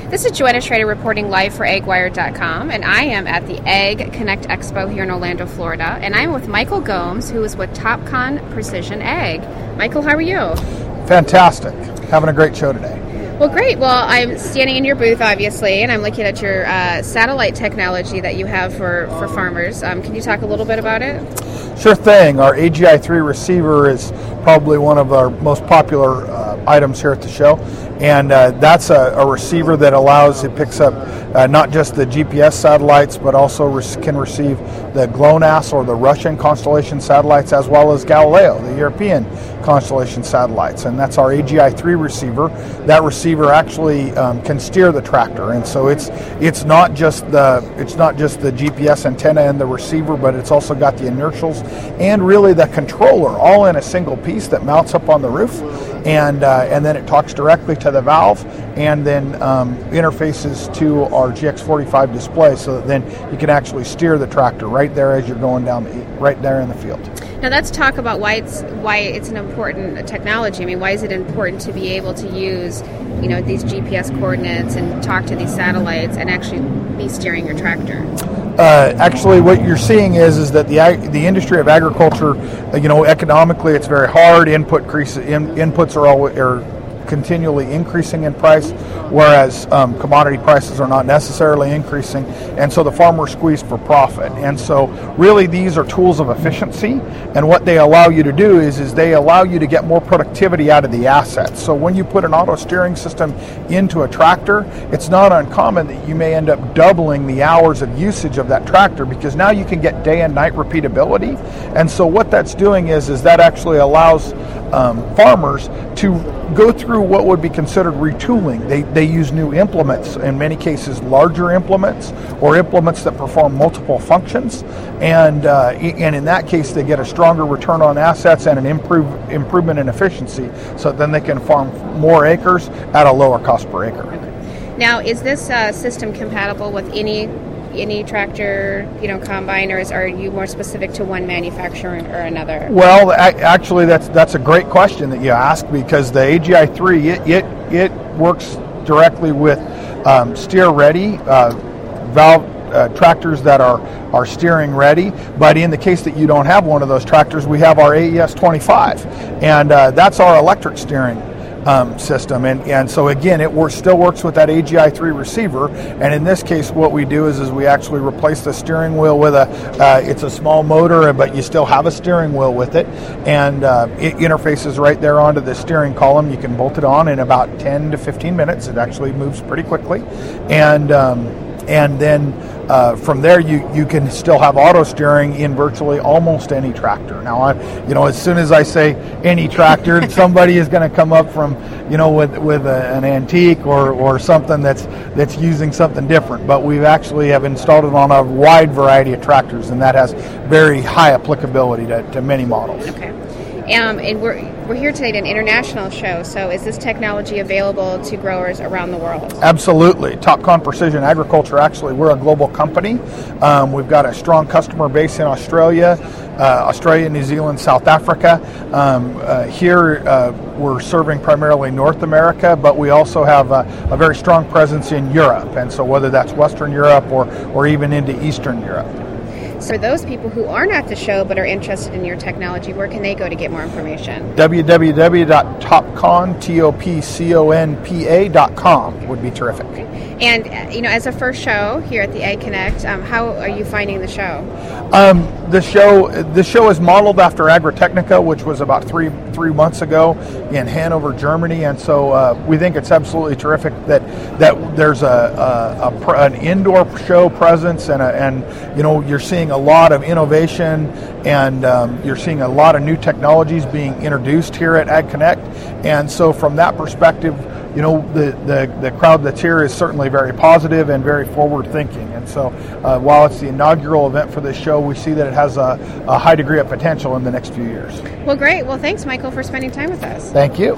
This is Joanna Schrader reporting live for AgWire.com, and I am at the Ag Connect Expo here in Orlando, Florida, and I'm with Michael Gomes, who is with Topcon Precision Ag. Michael, how are you? Fantastic. Having a great show today. Well, great. Well, I'm standing in your booth, obviously, and I'm looking at your satellite technology that you have for farmers. Can you talk a little bit about it? Sure thing. Our AGI-3 receiver is probably one of our most popular items here at the show, and that's a receiver that it picks up not just the GPS satellites, but also can receive the GLONASS or the Russian constellation satellites, as well as Galileo, the European constellation satellites, and that's our AGI-3 receiver. That receiver actually can steer the tractor, and so it's not just the GPS antenna and the receiver, but it's also got the inertials and really the controller all in a single piece that mounts up on the roof, and then it talks directly to the valve, and then interfaces to our GX45 display, so that then you can actually steer the tractor right there as you're going down right there in the field. Now let's talk about why it's an important technology. I mean, why is it important to be able to use, these GPS coordinates and talk to these satellites and actually be steering your tractor? Actually, what you're seeing is that the industry of agriculture, economically, it's very hard. Inputs are continually increasing in price, whereas commodity prices are not necessarily increasing, and so the farmer's squeezed for profit. And so really these are tools of efficiency, and what they allow you to do is they allow you to get more productivity out of the assets. So when you put an auto steering system into a tractor, it's not uncommon that you may end up doubling the hours of usage of that tractor, because now you can get day and night repeatability. And so what that's doing is that actually allows farmers to go through what would be considered retooling. They use new implements, in many cases larger implements, or implements that perform multiple functions, and in that case they get a stronger return on assets and an improvement in efficiency, so then they can farm more acres at a lower cost per acre. Okay. Now, is this system compatible with any tractor, combine, or are you more specific to one manufacturer or another? Well, actually, that's a great question that you ask, because the AGI-3 it works directly with steer ready valve tractors that are steering ready. But in the case that you don't have one of those tractors, we have our AES-25, and that's our electric steering system, and so again it still works with that AGI-3 receiver, and in this case what we do is we actually replace the steering wheel with it's a small motor, but you still have a steering wheel with it, and it interfaces right there onto the steering column. You can bolt it on in about 10 to 15 minutes. It actually moves pretty quickly, and then from there you can still have auto steering in virtually almost any tractor. Now, as soon as I say any tractor, somebody is going to come up from with an antique or something that's using something different. But we've actually have installed it on a wide variety of tractors, and that has very high applicability to many models. Okay. And we're here today at an international show, so is this technology available to growers around the world? Absolutely. Topcon Precision Agriculture, actually, we're a global company. We've got a strong customer base in Australia, New Zealand, South Africa. Here we're serving primarily North America, but we also have a very strong presence in Europe, and so whether that's Western Europe or even into Eastern Europe. So for those people who aren't at the show but are interested in your technology, where can they go to get more information? www.topconpa.com would be terrific. And, as a first show here at the Ag Connect, how are you finding the show? The show is modeled after Agritechnica, which was about three months ago in Hanover, Germany, and so we think it's absolutely terrific that there's an indoor show presence, and you're seeing a lot of innovation, and you're seeing a lot of new technologies being introduced here at Ag Connect, and so from that perspective, the crowd that's here is certainly very positive and very forward-thinking. And so while it's the inaugural event for this show, we see that it has a high degree of potential in the next few years. Well, great. Well, thanks, Michael, for spending time with us. Thank you.